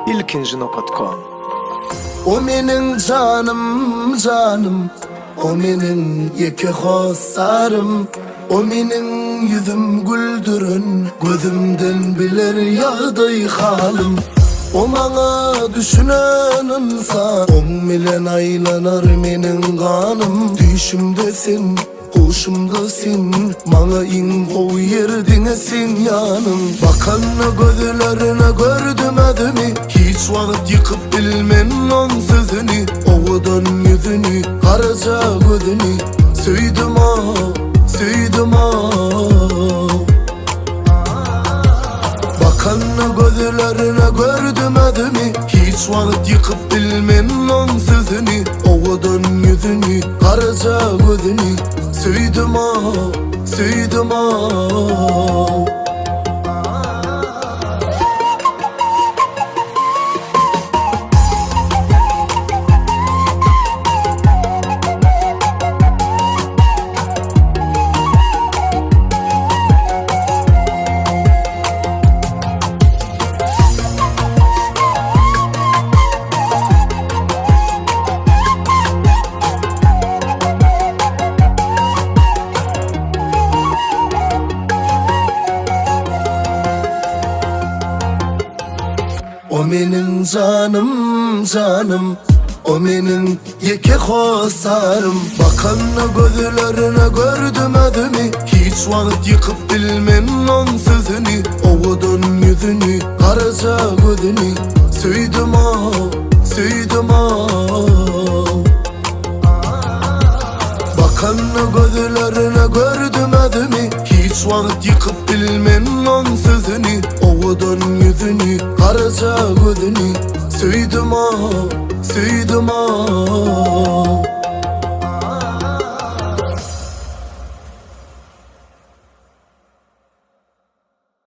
ilkinci.com. O menin canım canım, o menin yeke hosarım, o menin yüzüm güldürün, gözümden biler yağday halim. O bana düşünen insan, on bilen aylanar menin kanım. Düşümdesin, hoşumdasın, bana in koy yerdine sen yanım. Bakanla gözlerine gördüm adımı, hiç vakit yıkıp bilmem on sözünü. Oğudan yüzünü, karaca gözünü, söyledim ah, söyledim ah. Bakanla gözlerine gördüm adımı, hiç vakit yıkıp bilmem on sözünü. Oğudan yüzünü, karaca gözünü, söyledim ah, söyledim ah. O menin canım canım, o menin yeke hosarım. Bakanla gözlerine gördüm adımı, hiç vakit yıkıp bilmem on sözünü. Oğudan yüzünü, karaca gözünü, söyledim ah, söyledim ah. Bakanla gözlerine gördüm adımı, hiç vakit yıkıp bilmem on sözünü. Oğudan yüzünü, karaca gözünü, söyledim ah, söyledim ah.